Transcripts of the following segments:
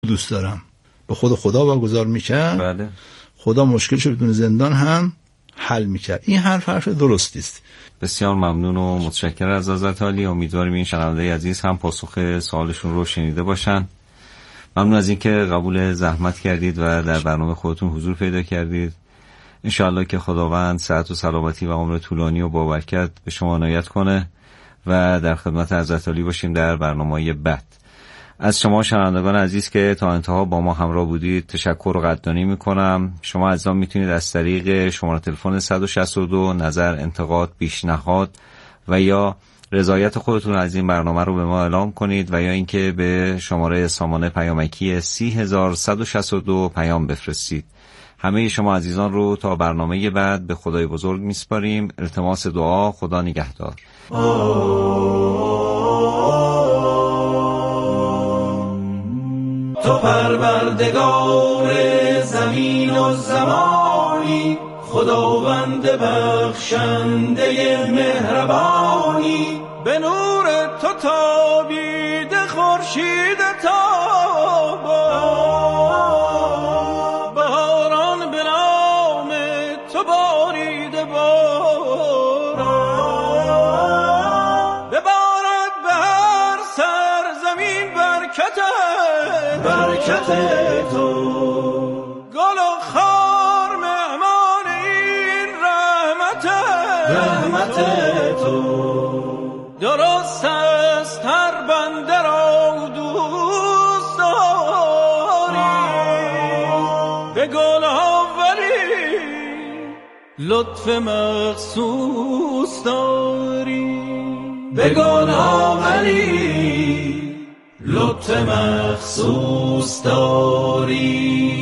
دوست دارم. به خدا واگذار میکرد. بله. خدا مشکلش بدون زندان هم حل میکرد. این حرف درستی است. بسیار ممنون و متشکرم از حضرت عالی. امیدواریم این شنونده عزیز هم پاسخ سوالشون رو شنیده باشن. ممنون از اینکه قبول زحمت کردید و در برنامه خودتون حضور پیدا کردید. انشاءالله که خداوند صحت و سلامتی و عمر طولانی و با برکت به شما عنایت کنه و در خدمت حضرت عالی باشیم در برنامه‌های بعد. از شما شنوندگان عزیز که تا انتها با ما همراه بودید تشکر و قدردانی میکنم. شما عزیزان میتونید از طریق شماره تلفن 162 نظر، انتقاد، پیشنهاد و یا رضایت خودتون از این برنامه رو به ما اعلام کنید و یا اینکه به شماره سامانه پیامکی 30162 پیام بفرستید. همه شما عزیزان رو تا برنامه بعد به خدای بزرگ میسپاریم. التماس دعا. خدا نگهدار. تو پروردگار زمین و زمانی، خداوند بخشنده مهربانی، به نور تو تابیده خورشید تابان، بهاران به نام تو باریده باران، ببارد به هر سرزمین برکت تو، گل و خار مهمان این رحمت تو، درست است هر بنده را دوست داری، به گل ها ولی لطف مخصوص داری، به گل ها ولی لطف مخصوص داری.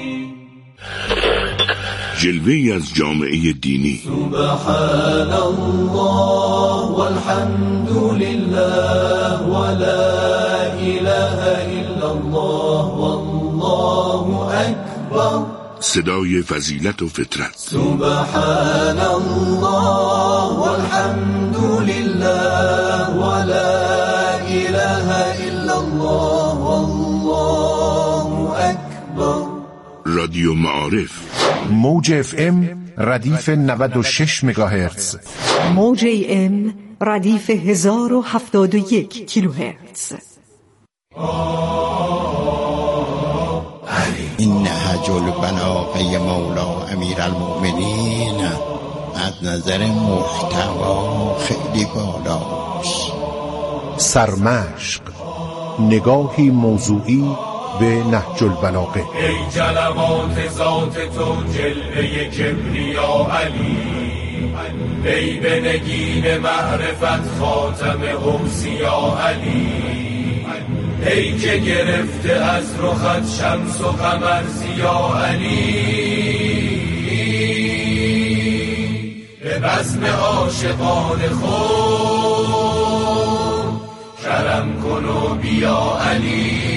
جلوه‌ای از جامعه دینی. سبحان الله والحمد لله ولا اله الا الله والله اکبر. صدای فضیلت و فطرت. سبحان الله والحمد لله ولا اله الا الله والله اکبر. رادیو معارف. موج اف ام ردیف 96 مگاهرتز، موج ام ردیف 1071 کیلوهرتز. این نهج البلاغه مولا امیر المؤمنین از نظر محتوا خیلی بالاست. سرمشق، نگاهی موضوعی به نهج البلاغه. ای جلوات ذات تو جلوه کبریا علی، ای به نگین معرفت خاتم اوصیا علی، ای که گرفته از رخت شمس و قمر ضیا علی، به بزم عاشقان خود کرم کن و بیا علی.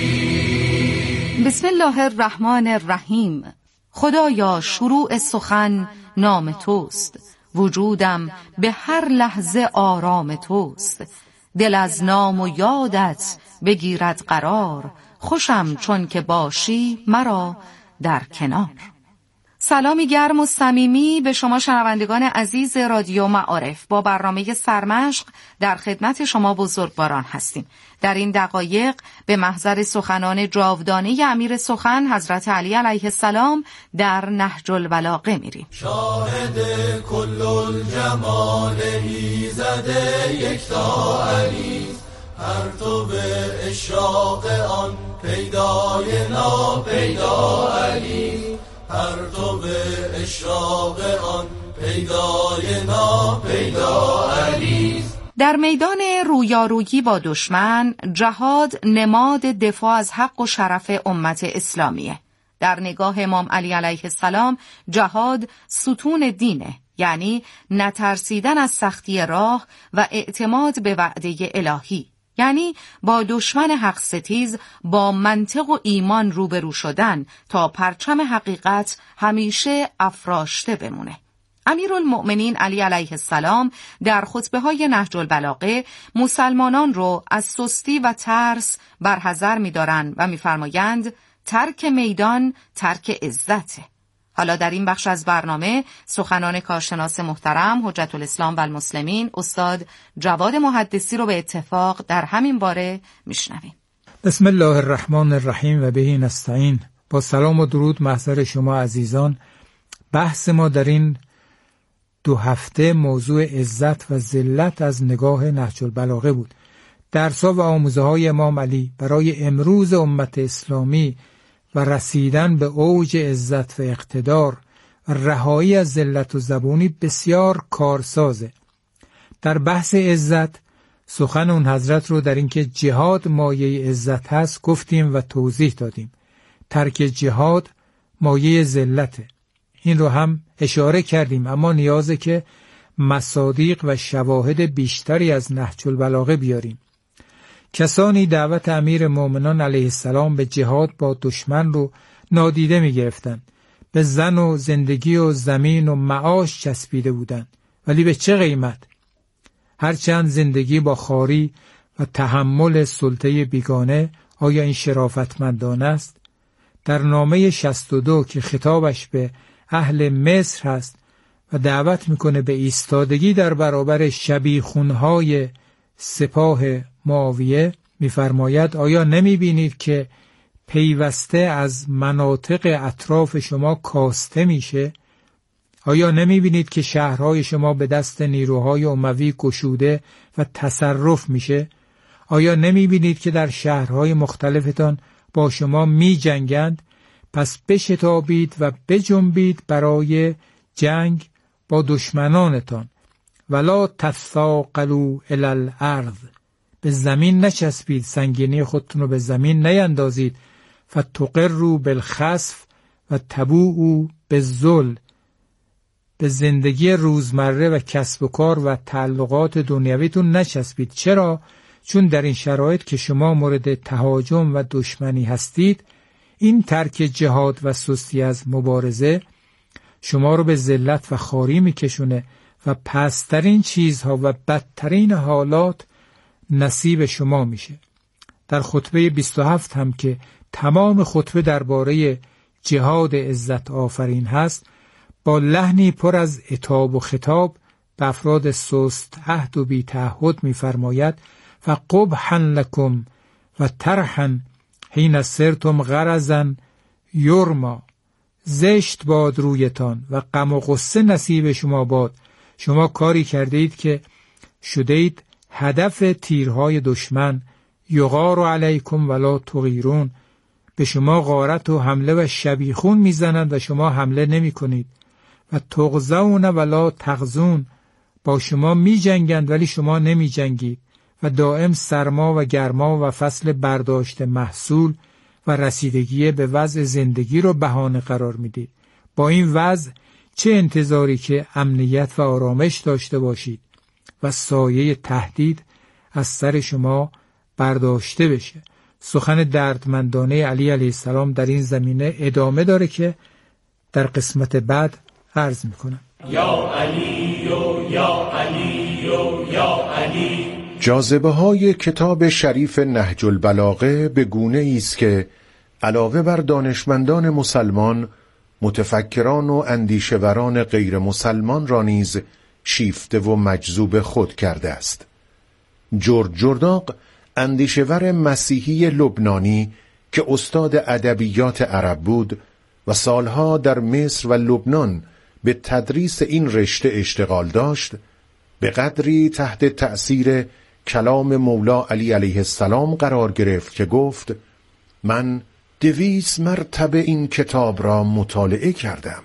بسم الله الرحمن الرحیم. خدایا شروع سخن نام توست، وجودم به هر لحظه آرام توست، دل از نام و یادت بگیرد قرار، خوشم چون که باشی مرا در کنار. سلامی گرم و صمیمی به شما شنوندگان عزیز رادیو معارف. با برنامه سرمشق در خدمت شما بزرگواران هستیم. در این دقایق به محضر سخنان جاودانه امیر سخن حضرت علی علیه السلام در نهج البلاغه میریم. شاهد کل الجمال ایزده یکتا علی، پرتو به اشراق آن پیدای ناپیدا علی، پرتو به اشراق آن پیدای ناپیدا علی. در میدان رویارویی با دشمن، جهاد نماد دفاع از حق و شرف امت اسلامیه. در نگاه امام علی علیه السلام جهاد ستون دینه، یعنی نترسیدن از سختی راه و اعتماد به وعده الهی، یعنی با دشمن حق ستیز با منطق و ایمان روبرو شدن تا پرچم حقیقت همیشه افراشته بمونه. امیرالمؤمنین علی علیه السلام در خطبه‌های نهج البلاغه مسلمانان رو از سستی و ترس برحذر می‌دارند و می‌فرمایند ترک میدان ترک عزته. حالا در این بخش از برنامه سخنان کارشناس محترم حجت الاسلام و المسلمین استاد جواد محدثی رو به اتفاق در همین باره میشنویم. بسم الله الرحمن الرحیم و بهی نستعین. با سلام و درود محضر شما عزیزان. بحث ما در این 2 هفته موضوع عزت و ذلت از نگاه نهج البلاغه بود. درس‌ها و آموزه‌های امام علی برای امروز امت اسلامی و رسیدن به اوج عزت و اقتدار و رهایی از ذلت و زبونی بسیار کارسازه. در بحث عزت سخن اون حضرت رو در اینکه جهاد مایه عزت هست گفتیم و توضیح دادیم. ترک جهاد مایه ذلته. این رو هم اشاره کردیم، اما نیازه که مصادیق و شواهد بیشتری از نهج البلاغه بیاریم. کسانی دعوت امیر مومنان علیه السلام به جهاد با دشمن رو نادیده می گرفتن. به زن و زندگی و زمین و معاش چسبیده بودن. ولی به چه قیمت؟ هرچند زندگی با خواری و تحمل سلطه بیگانه آیا این شرافتمندانه است؟ در نامه 62 که خطابش به اهل مصر هست و دعوت میکنه به ایستادگی در برابر شبیخونهای سپاه معاویه، میفرماید آیا نمیبینید که پیوسته از مناطق اطراف شما کاسته میشه؟ آیا نمیبینید که شهرهای شما به دست نیروهای اموی گشوده و تصرف میشه؟ آیا نمیبینید که در شهرهای مختلفتان با شما میجنگند؟ پس بشتابید و بجنبید برای جنگ با دشمنانتان. ولا تثاقلوا الی الارض، به زمین نچسبید، سنگینی خودتون رو به زمین نیندازید. فتقروا بالخسف و تبوؤوا بالذل، به زندگی روزمره و کسب و کار و تعلقات دنیویتون نچسبید. چرا؟ چون در این شرایط که شما مورد تهاجم و دشمنی هستید، این ترک جهاد و سستی از مبارزه شما رو به ذلت و خواری میکشونه و پسترین چیزها و بدترین حالات نصیب شما میشه. در خطبه 27 هم که تمام خطبه درباره جهاد عزت آفرین هست، با لحنی پر از عتاب و خطاب به افراد سست عهد و بی تعهد میفرماید و قبحا لکم و ترحا حین سرتم غرزا یرما، زشت باد رویتان و غم و غصه نصیب شما باد. شما کاری کرده اید که شده اید هدف تیرهای دشمن. یغار علیکم ولا تغیرون، به شما غارت و حمله و شبیخون میزنند و شما حمله نمی کنید. و تغزون ولا تغزون، با شما می جنگند ولی شما نمی جنگید. و دائم سرما و گرما و فصل برداشت محصول و رسیدگی به وضع زندگی رو بهانه قرار میدید. با این وضع چه انتظاری که امنیت و آرامش داشته باشید و سایه تهدید از سر شما برداشته بشه. سخن دردمندانه علی علیه السلام در این زمینه ادامه داره که در قسمت بعد عرض میکنم. یا علی و یا علی و یا علی. جاذبه های کتاب شریف نهج البلاغه به گونه است که علاوه بر دانشمندان مسلمان، متفکران و اندیشوران غیر مسلمان را نیز شیفته و مجذوب خود کرده است. جورج جرداق، اندیشور مسیحی لبنانی که استاد ادبیات عرب بود و سالها در مصر و لبنان به تدریس این رشته اشتغال داشت، به قدری تحت تأثیر کلام مولا علی علیه السلام قرار گرفت که گفت من 200 مرتبه این کتاب را مطالعه کردم.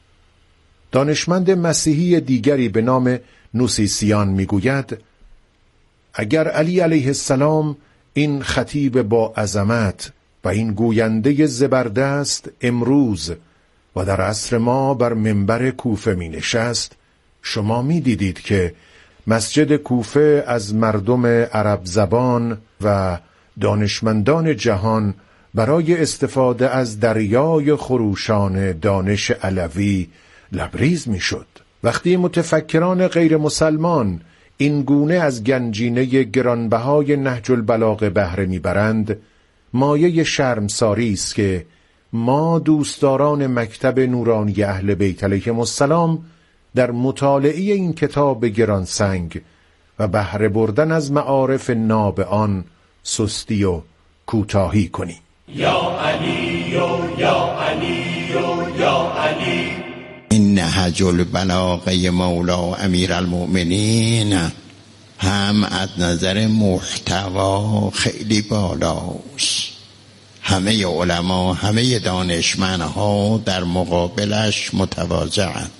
دانشمند مسیحی دیگری به نام نوسیسیان میگوید اگر علی علیه السلام این خطیب با عظمت و این گوینده زبردست امروز و در عصر ما بر منبر کوفه می نشست، شما می دیدید که مسجد کوفه از مردم عرب زبان و دانشمندان جهان برای استفاده از دریای خروشان دانش علوی لبریز می شد. وقتی متفکران غیر مسلمان این گونه از گنجینه گرانبهای نهج البلاغه بهره میبرند، مایه شرمساری است که ما دوستداران مکتب نورانی اهل بیت علیهم السلام در مطالعه این کتاب گرانسنگ و بهره بردن از معارف ناب آن سستی و کوتاهی کنیم. یا علی یا علی یا علی. این نهج البلاغه مولا امیرالمؤمنین هم از نظر محتوا خیلی بالاست. همه علما، همه دانشمندها در مقابلش متواضعند.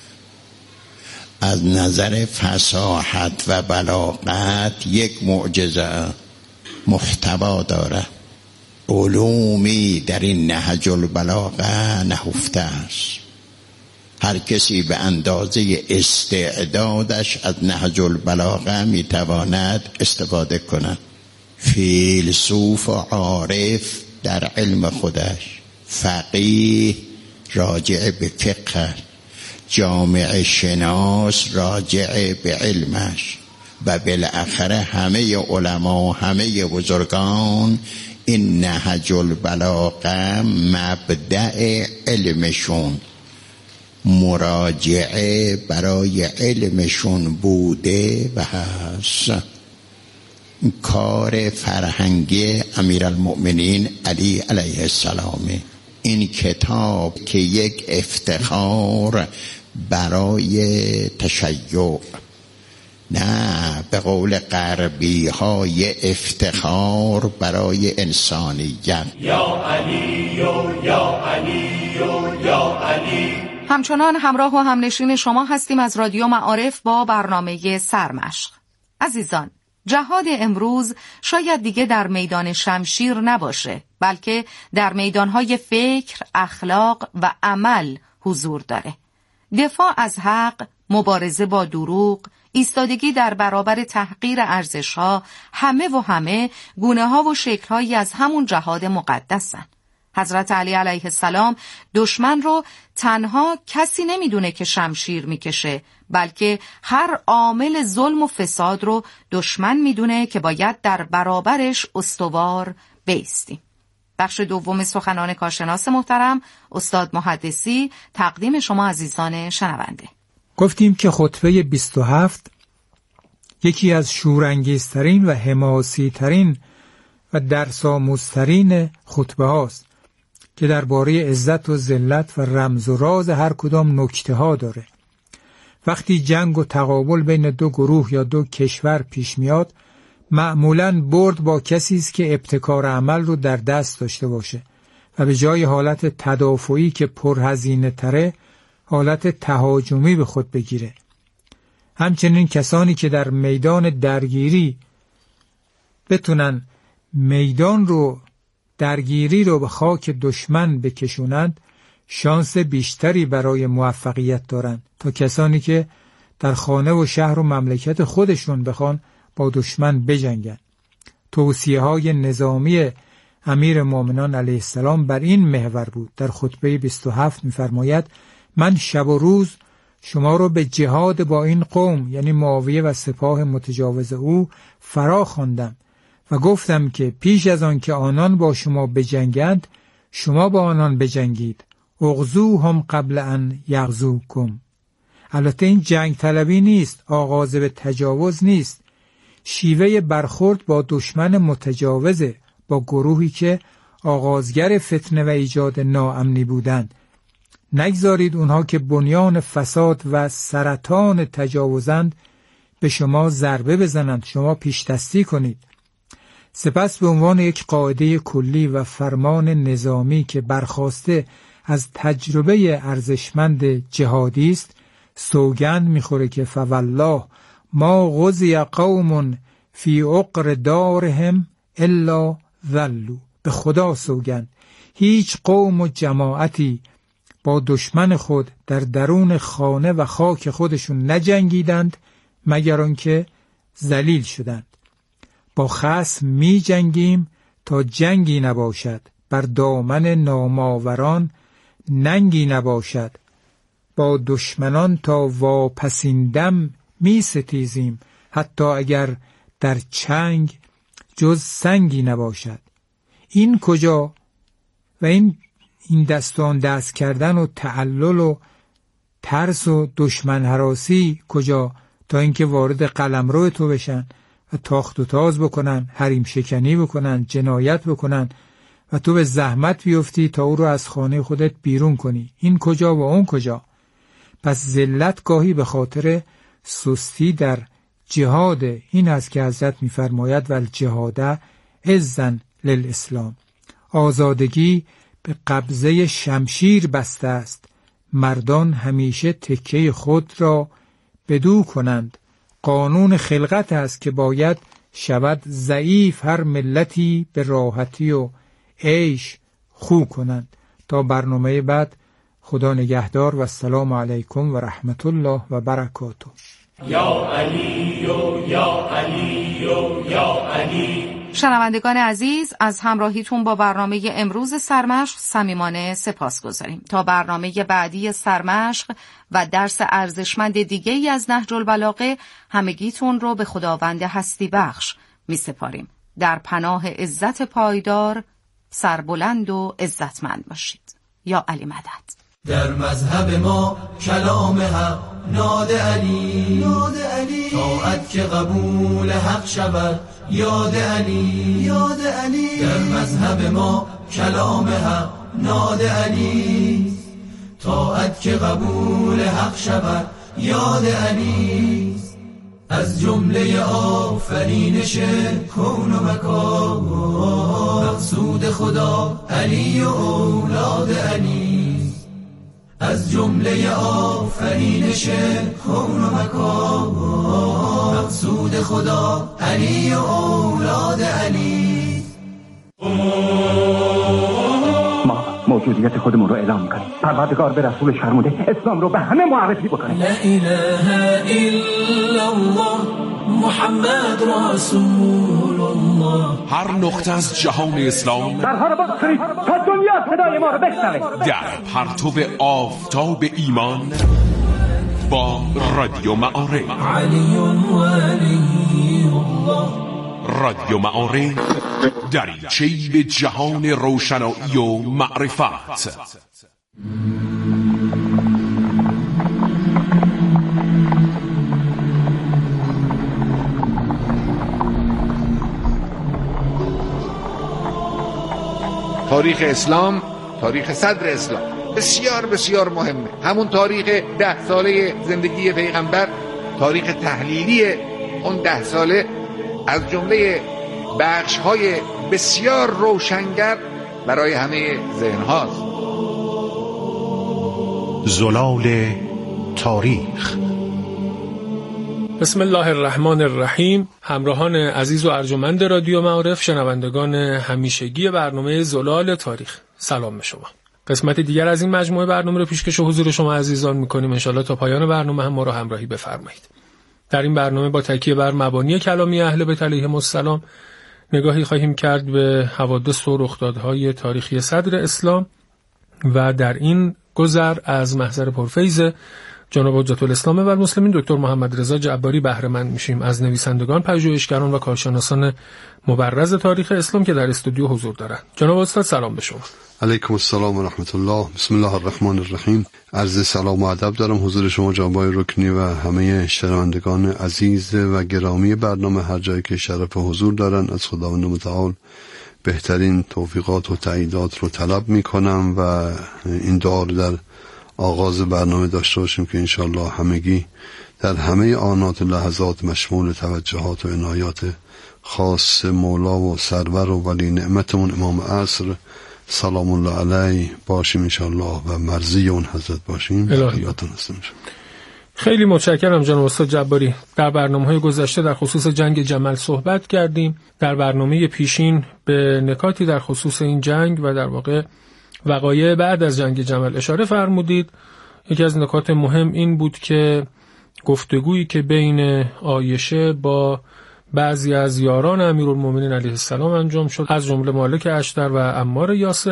از نظر فصاحت و بلاغت یک معجزه محتوا داره. علومی در این نهج البلاغه نهفته است. هر کسی به اندازه استعدادش از نهج البلاغه میتواند استفاده کند. فیلسوف و عارف در علم خودش، فقیه راجع به فقه، جامعه شناس راجع به علمش و بالاخره همه علما، همه بزرگان این نهج البلاغه مبدأ علمشون، مراجعه برای علمشون بوده و هست. کار فرهنگی امیرالمؤمنین علی علیه السلام. این کتاب که یک افتخار برای تشیع، نه به قول غربی های افتخار برای انسانیت. یا علی یا علی یا علی. همچنان همراه و همنشین شما هستیم از رادیو معارف با برنامه سرمشق. عزیزان، جهاد امروز شاید دیگه در میدان شمشیر نباشه، بلکه در میدانهای فکر، اخلاق و عمل حضور داره. دفاع از حق، مبارزه با دروغ، ایستادگی در برابر تحقیر ارزش‌ها، همه گونه‌ها و شکل‌هایی از همون جهاد مقدسن. حضرت علی علیه السلام دشمن رو تنها کسی نمیدونه که شمشیر میکشه، بلکه هر عامل ظلم و فساد رو دشمن میدونه که باید در برابرش استوار بایستیم. بخش دوم سخنان کارشناس محترم استاد محدثی تقدیم شما عزیزان شنونده. گفتیم که خطبه 27 یکی از شورانگیزترین و حماسی‌ترین و درس‌آموزترین خطبه هاست که درباره عزت و ذلت و رمز و راز هر کدام نکته ها داره. وقتی جنگ و تقابل بین دو گروه یا دو کشور پیش میاد، معمولاً برد با کسی است که ابتکار عمل رو در دست داشته باشه و به جای حالت تدافعی که پرهزینه تره، حالت تهاجمی به خود بگیره. همچنین کسانی که در میدان درگیری بتونن درگیری رو به خاک دشمن بکشونند، شانس بیشتری برای موفقیت دارند تا کسانی که در خانه و شهر و مملکت خودشون بخوان با دشمن بجنگن. توصیه های نظامی امیر مومنان علیه السلام بر این محور بود. در خطبه 27 می‌فرماید: من شب و روز شما رو به جهاد با این قوم، یعنی معاویه و سپاه متجاوز او، فرا خواندم و گفتم که پیش از آن که آنان با شما بجنگند، شما با آنان بجنگید. اغزوهم قبل ان یغزوکم. البته این جنگ طلبی نیست، آغاز به تجاوز نیست، شیوه برخورد با دشمن متجاوزه، با گروهی که آغازگر فتنه و ایجاد ناامنی بودند. نگذارید اونها که بنیان فساد و سرطان تجاوزند به شما ضربه بزنند، شما پیش دستی کنید. سپس به عنوان یک قاعده کلی و فرمان نظامی که برخاسته از تجربه ارزشمند جهادی است، سوگند میخوره که فوالله ما غزی قوم فی عقر دارهم الا ذلوا. به خدا سوگند، هیچ قوم و جماعتی با دشمن خود در درون خانه و خاک خودشون نجنگیدند مگر آنکه ذلیل شدند. با خصم می جنگیم تا جنگی نباشد، بر دامن ناماوران ننگی نباشد. با دشمنان تا واپسیندم می ستیزیم، حتی اگر در چنگ جز سنگی نباشد. این کجا و این دستان دست کردن و تعلل و ترس و دشمن هراسی کجا، تا اینکه وارد قلمرو تو بشن و تاخت و تاز بکنن، حریم شکنی بکنن، جنایت بکنن و تو به زحمت بیفتی تا او رو از خانه خودت بیرون کنی. این کجا و اون کجا؟ پس ذلت گاهی به خاطر سستی در جهاد. این است که حضرت می‌فرماید والجهاد اذن للاسلام. آزادگی به قبضه شمشیر بسته است، مردان همیشه تکه خود را بدو کنند. قانون خلقت است که باید شود ضعیف هر ملتی به راحتی و عیش خو کنند. تا برنامه بعد، خدا نگهدار و السلام علیکم و رحمت الله و برکاته. یا علی و یا علی و یا علی. شنوندگان عزیز، از همراهیتون با برنامه امروز سرمشق صمیمانه سپاسگزاریم. تا برنامه بعدی سرمشق و درس ارزشمند دیگه‌ای از نهج البلاغه، همگیتون رو به خداوند هستی بخش می سپاریم. در پناه عزت پایدار سربلند و عزتمند باشید. یا علی مدد. در مذهب ما کلام حق ناد علی، طاعت که قبول حق شود یاد علی، در مذهب ما کلام حق ناد علی، طاعت که قبول حق شود یاد علی. از جمله آفرینش کون و مکان، مقصود خدا علی و اولاد علی. از جمله آفرینش کون و مکان، مقصود خدا علی و اولاد علی. ما موجودیت خودمون رو اعلام میکنیم. پروردگار به رسولش فرموده اسلام رو به همه معرفی بکنه. لا اله الا الله محمد رسول الله. هر نقطه از جهان اسلام درها رو باز کنید تا دنیا صدای ما رو بشنوه. در پرتو آفتاب ایمان با رادیو معارف. علی ولی الله. رادیو معارف، دریچه‌ای به جهان روشنایی و معرفت. تاریخ اسلام، تاریخ صدر اسلام بسیار بسیار مهمه. همون تاریخ 10 ساله زندگی پیغمبر، تاریخ تحلیلی اون 10 ساله، از جمله بخش‌های بسیار روشنگر برای همه ذهن هاست. زلال تاریخ. بسم الله الرحمن الرحیم. همراهان عزیز و ارجمند رادیو معارف، شنوندگان همیشگی برنامه زلال تاریخ، سلام به شما. قسمت دیگر از این مجموعه برنامه رو پیشکش حضور شما عزیزان می‌کنیم. انشالله تا پایان برنامه هم ما رو همراهی بفرمایید. در این برنامه با تکیه بر مبانی کلامی اهل بیت علیهم السلام نگاهی خواهیم کرد به حوادث و رخدادهای تاریخی صدر اسلام و در این گذر از محضر پرفیض جناب حجت الاسلام و المسلمین دکتر محمد رضا جعباری بهره مند میشیم از نویسندگان، پژوهشگران و کارشناسان مبرز تاریخ اسلام که در استودیو حضور دارند. جناب استاد سلام به شما. علیکم السلام و رحمت الله. بسم الله الرحمن الرحیم. عرض سلام و ادب دارم حضور شما جناب رکنی و همه شنوندگان عزیز و گرامی برنامه، هر جایی که شرف حضور دارن. از خداوند متعال بهترین توفیقات و تاییدات رو طلب میکنم و این دعا رو در آغاز برنامه داشته باشیم که انشالله همگی در همه آنات و لحظات مشمول توجهات و عنایات خاص مولا و سرور و ولی نعمتمون امام عصر سلام الله علیه باشیم انشالله و مرضی اون حضرت باشیم. یادتون هستم. خیلی متشکرم جناب استاد جعباری. در برنامه‌های گذشته در خصوص جنگ جمل صحبت کردیم. در برنامه پیشین به نکاتی در خصوص این جنگ و در واقع وقایع بعد از جنگ جمل اشاره فرمودید. یکی از نکات مهم این بود که گفتگویی که بین عایشه با بعضی از یاران امیرالمومنین علیه السلام انجام شد، از جمله مالک اشتر و عمار یاسر،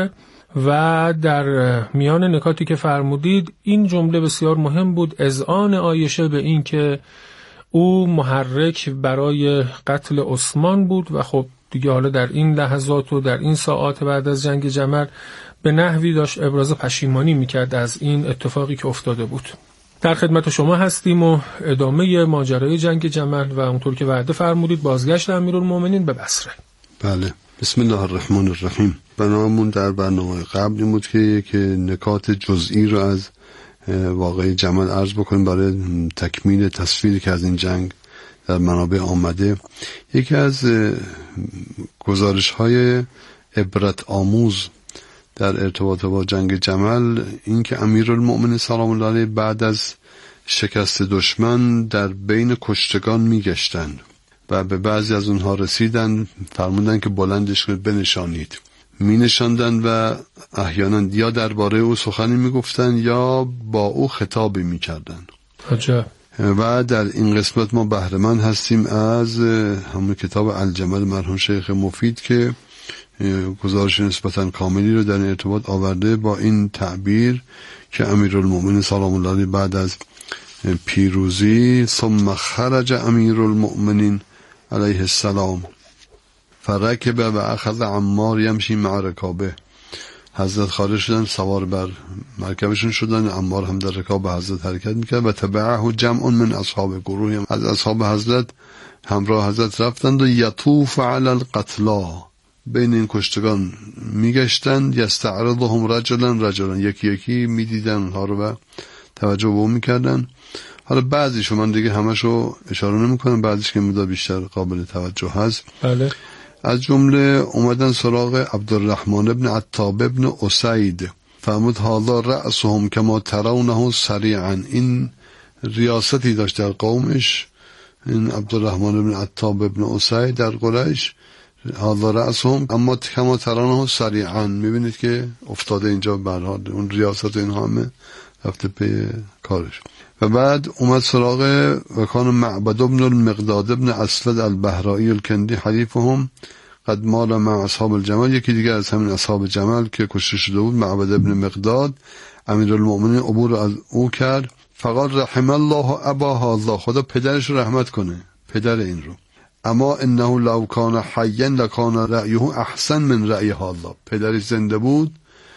و در میان نکاتی که فرمودید این جمله بسیار مهم بود، اذعان عایشه به این که او محرک برای قتل عثمان بود و خب دیگه حالا در این لحظات و در این ساعات بعد از جنگ جمل به نحوی داشت ابراز پشیمانی میکرد از این اتفاقی که افتاده بود. در خدمت شما هستیم و ادامه ماجرای جنگ جمل و اونطور که وعده فرمودید بازگشت امیرالمومنین به بصره. بله، بسم الله الرحمن الرحیم. برنامه‌مون در برنامه قبل بود که نکات جزئی رو از واقعه جمل عرض بکنیم برای تکمیل تصویری که از این جنگ در منابع آمده. یکی از گزارش‌های عبرت آموز در ارتباط با جنگ جمل این که امیرالمؤمنین سلام الله علیه بعد از شکست دشمن در بین کشتگان میگشتند و به بعضی از اونها رسیدن، فرمودن که بلندش رو بنشانید. می نشاندن و احیانا یا درباره او سخنی می گفتن یا با او خطابی می کردن. و در این قسمت ما بهره‌مند هستیم از همون کتاب الجمل مرحوم شیخ مفید که گزارش نسبتا کاملی رو در این ارتباط آورده با این تعبیر که امیرالمؤمنین سلام الله علیه بعد از پیروزی ثم خرج امیرالمؤمنین علیه السلام فرکب و اخذ عمار یمشی مع رکابه. حضرت خارج شدن، سوار بر مرکبشون شدن، عمار هم در رکاب حضرت حرکت میکرد و تبعه جمع من اصحاب، گروهی از اصحاب حضرت همراه حضرت رفتند و یطوف علی القتلا، بین این کشتگان میگشتند، یستعرضهم رجلا یکی یکی میدیدن اونها رو و توجه به اون میکردن. حالا بعضیشو من دیگه همشو اشاره نمیکنم، بعضیش که مدار بیشتر قابل توجه هست. بله. از جمله اومدن سراغ عبدالرحمن ابن عتاب ابن اسید، فرمود هذا رأسهم کما ترونه سریعا. این ریاستی داشت در قومش، این عبدالرحمن ابن عتاب ابن اسید در قریش، هذا رأسهم اما کما ترونه سریعا. میبینید که افتاده اینجا برها اون ریاست اینها همه رفته پی کارش. و بعد اومد سراغ وکان معبد ابن المقداد ابن اسود البهرایی الکندی حلیفهم قد مال مع اصحاب الجمل. یکی دیگر از همین اصحاب جمل که کشته شده بود، معبد ابن مقداد، امیرالمؤمنین عبور از او کرد. فقال رحم الله ابا هذا، خدا پدرش رو رحمت کنه، پدر این رو. اما انه لو کان حیا لکان رأیه احسن من رأی هذا. پدرش زنده بود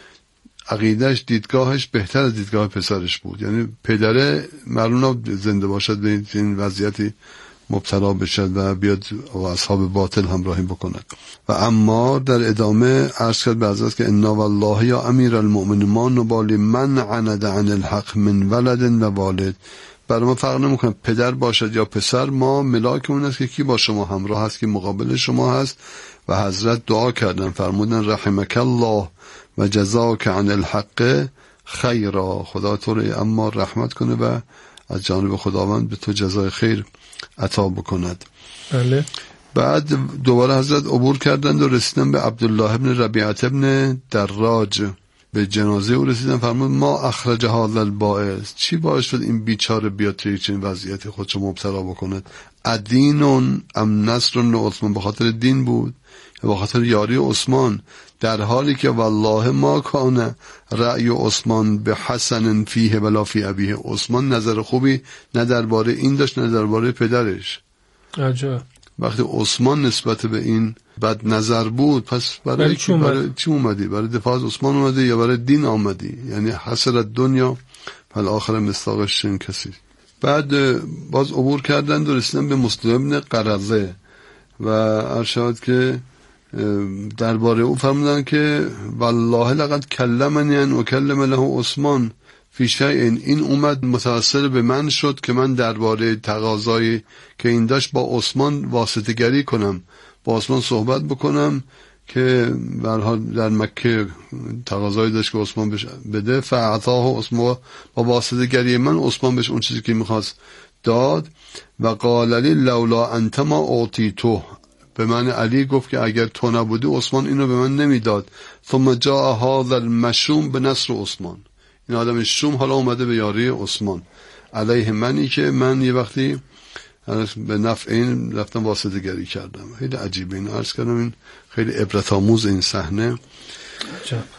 عقیدهش، دیدگاهش بهتر از دیدگاه پسرش بود. یعنی پدره معلوم زنده باشد به این وضعیتی مبتلا بشد و بیاد و اصحاب باطل همراهی بکند. و اما در ادامه عرض کرد به حضرت که انا والله یا امیر المؤمنین ما نبالی من عند عن الحق من ولد و والد. برای ما فرق نمیکنه پدر باشد یا پسر، ما ملاک اون است که کی با شما همراه هست، که مقابل شما هست. و حضرت دعا کردن، فرمودن رحمک الله و جزاک عن الحق خیرا، خدا تو رو اما رحمت کنه و از جانب خداوند به تو جزای خیر عطا بکند. بله. بعد دوباره حضرت عبور کردند و رسیدن به عبدالله ابن ربیعت ابن دراج، به جنازه او رسیدن. فرمود ما اخرج هذا البائس، چی باعث شد این بیچاره بیاد توی چنین وضعیتی خودشو مبتلا بکند؟ ادین ام نصر عثمان، به خاطر دین بود یا به خاطر یاری عثمان؟ در حالی که والله ما کان رأی عثمان به حسن فیه ولا فی ابیه، عثمان نظر خوبی نه درباره این داشت نه درباره پدرش. عجب. وقتی عثمان نسبت به این بد نظر بود، پس برای چی اومدی؟ برای دفاع از عثمان اومدی یا برای دین آمدی؟ یعنی حسرت دنیا فل آخر مستاقش چنین کسی. بعد باز عبور کردند و رسیدن به مسلم ابن قرظه و ارشاد که درباره او فرمودن که والله لقد کلمنی ان اکلم له عثمان فی شیء. این اومد متوسل به من شد که من درباره تقاضایی که این داشت با عثمان واسطه گری کنم، با عثمان صحبت بکنم که به هر حال در مکه تقاضایی داشت که عثمان بهش بده. فاعطاه عثمان، با واسطه گری من عثمان بهش اون چیزی که میخواست داد. و قال لی لولا انت ما اعطیته، به من علی گفت که اگر تو نبودی عثمان اینو به من نمیداد. ثم جاء هذا المشوم به نصر عثمان، این آدم شوم حالا اومده به یاری عثمان علیه منی که من یه وقتی به نفع این رفتم واسطه گری کردم. خیلی عجیبه. این عرض کردم این خیلی عبرت آموز این صحنه که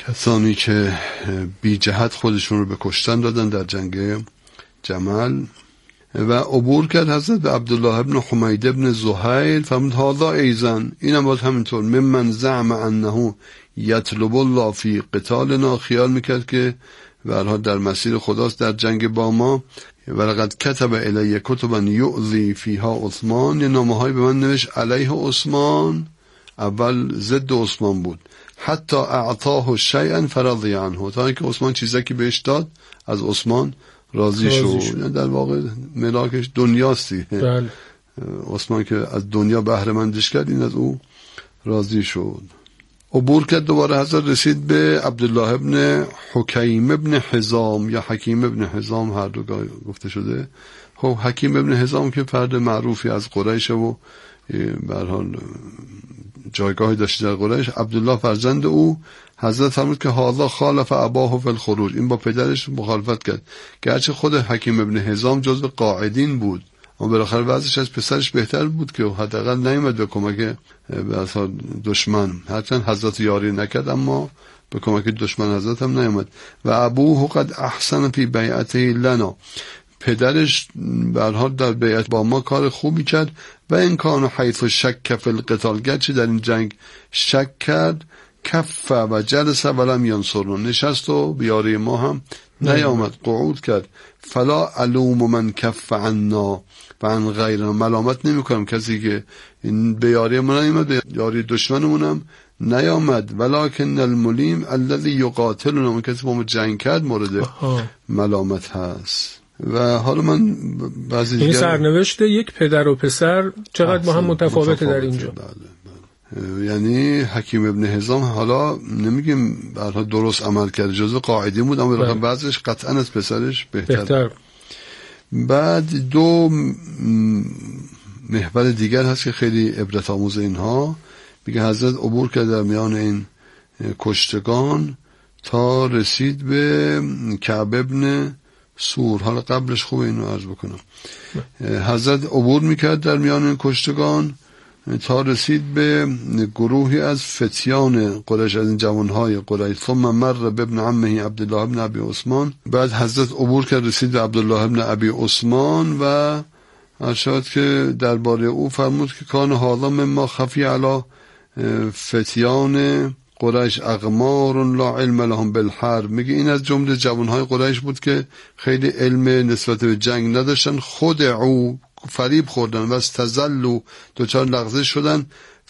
کسانی که بی جهت خودشون رو به کشتن دادن در جنگ جمل. و عبور کرد حضرت به عبدالله ابن حمید ابن زهیر، فرمود هذا ایزن، اینم باز همینطور، ممن زعم انه یطلب الله فی قتالنا، خیال میکرد که برها در مسیر خداست در جنگ با ما. ولقد کتب الی کتبا یؤذی فیها عثمان، یه نامه‌هایی به من نوشت علیه عثمان، اول ضد عثمان بود، حتی اعطاه شیئا فرضی عنه، تا اینکه عثمان چیزکی بهش داد از عثمان راضی شد. در واقع ملاکش دنیاستی، عثمان که از دنیا بهره مندش کرد، این از او راضی شد. عبور کرد دوباره حضرت، رسید به عبدالله ابن حکیم ابن حزام یا حکیم ابن حزام، هر دو گفته شده. خب حکیم ابن حزام که فرد معروفی از قریش و به هر حال جایگاهی داشت در قریش، عبدالله فرزند او، حضرت فرمود که هذا خالف اباه فی الخروج، این با پدرش مخالفت کرد، گرچه خود حکیم ابن حزام جزو قاعدین بود، اما بالاخره وضعش از پسرش بهتر بود که حداقل نیامد به کمک به دشمن، هرچند حضرت یاری نکرد اما به کمک دشمن حضرت هم نیامد. و ابوه قد احسن فی بیعته لنا، پدرش به هر حال در بیعت با ما کار خوبی کرد. و این کان حیث شک فی القتال، گرچه در این جنگ شک کرد، کف و جلس ولم ینصرنا، نشست و بیاری ما هم نیامد، قعود کرد. فلا علوم من کف عنا و عن غیرنا، ملامت نمی کنم کسی که این بیاری ما نیامد، بیاری دشمنمون هم نیامد. ولکن الملیم الذی یقاتلنا، اون کسی با ما جنگ کرد مورد ملامت هست. و حالا من بعضی این سرنوشت یک پدر و پسر چقدر با هم متفاوته در اینجا. یعنی حکیم ابن حزام حالا نمیگیم برها درست عمل کرد، جزو قاعدی بود، اما بعضش قطعا از پسرش بهتر. بعد دو محور دیگر هست که خیلی عبرت آموز اینها، میگه حضرت عبور کرد در میان این کشتگان تا رسید به کعب ابن سور. حالا قبلش خوبه اینو عرض بکنم، حضرت عبور میکرد در میان این کشتگان تا رسید به گروهی از فتیان قریش، از این جوانهای قریش. ثم مر بابن عمه عبدالله ابن ابی عثمان، بعد حضرت عبور کرد رسید به عبدالله ابن ابی عثمان و ارشاد که درباره او فرمود که کان هذا مما خفی علی فتیان قریش اغمار لا علم لهم بالحرب، میگه این از جمله جوانهای قریش بود که خیلی علم نسبت به جنگ نداشتن، خدعوا، فریب خوردن، و استزلوا، دوچار لغزش شدن،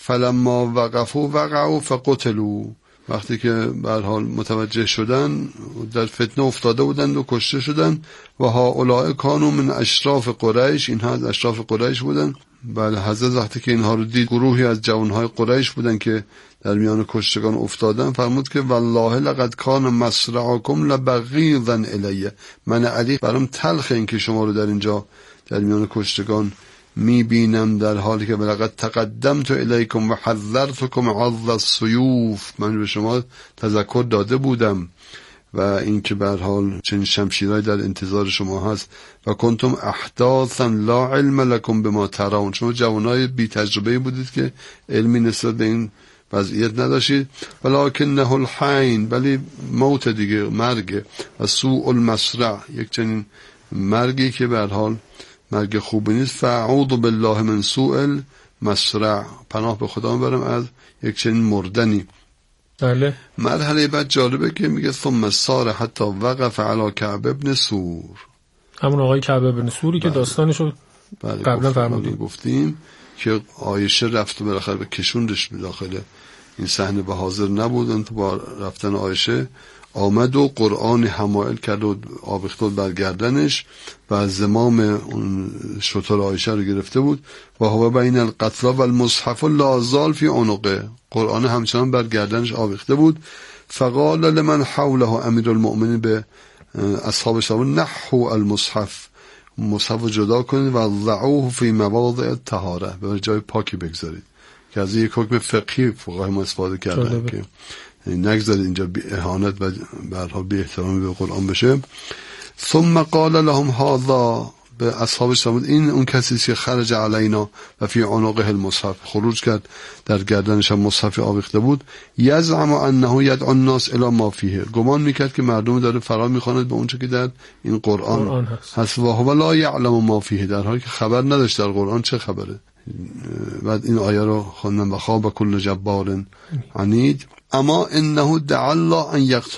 فلما وقفوا وقعوا فقتلوا، وقتی که به هر حال متوجه شدن در فتنه افتاده بودند و کشته شدند. و هؤلاء کانوا من اشراف قریش، اینها از اشراف قریش بودند. بله، حضرت وقتی که اینها رو دید، گروهی از جوانهای قریش بودند که در میان کشتگان افتادن، فرمود که والله لقد کان مسرعکم لبغیضا الی، من علی برام تلخ این که شما رو در اینجا در میان کشتگان میبینم، در حالی که لقد تقدمت الیکم و حذرتکم عض السیوف، من به شما تذکر داده بودم و این که به هر حال چنین شمشیرهایی در انتظار شما هست. و کنتم احداثا لا علم لکم بما ترون، شما جوانای بی تجربه بودید که علمی نسبت به این وضعیت نداشتید. ولکنه الحین، ولی موت دیگه، مرگ. و سوء المسرع، یک چنین مرگی که به هر حال مرگ خوبی نیست. فاعوذ بالله من سوء المسرع، پناه به خدا میبرم از یک چنین مردنی. بله. مرحله بعد جالبه که میگه ثم سار حتی وقف علی کعب ابن سور، همون آقای کعب ابن سوری که داستانشو قبلا فرمودیم، گفتیم که عایشه رفت و بالاخره به کشوندش داخل این صحنه، به حاضر نبودن، تو با رفتن عایشه آمد و قرآن حمائل کرد و آویخت بر گردنش و زمام اون شتر عایشه رو گرفته بود. و هو بین القتلا و المصحف لا زال فی عنقه، قرآن همچنان بر گردنش آویخته بود. فقال لمن حوله امیر المؤمنین، به اصحابش فرمود نحو المصحف، مصحف جدا کنید و ضعوه فی مواضع الطهاره، به جای پاکی بگذارید، که از یک حکم فقهی فقهای ما استفاده کردن که نگذارید اینجا بی اهانت و برها بی احترامی به قرآن بشه. ثم قال لهم هذا به اصحابش فرمود این اون کسی است که خرج علینا و فی عنقه المصحف، خروج کرد در گردنش هم مصحف آویخته بود. یزعم انه یدعو الناس الی ما فیه، گمان میکرد که مردم داره فرا میخواند به اونچه که در این قرآن هست. و هو لا یعلم ما فیه، در حالی که خبر نداشت در قرآن چه خبره. بعد این آیه رو خوندم و خواب کل جبار عنید. اما انه دعا الله ان یقتل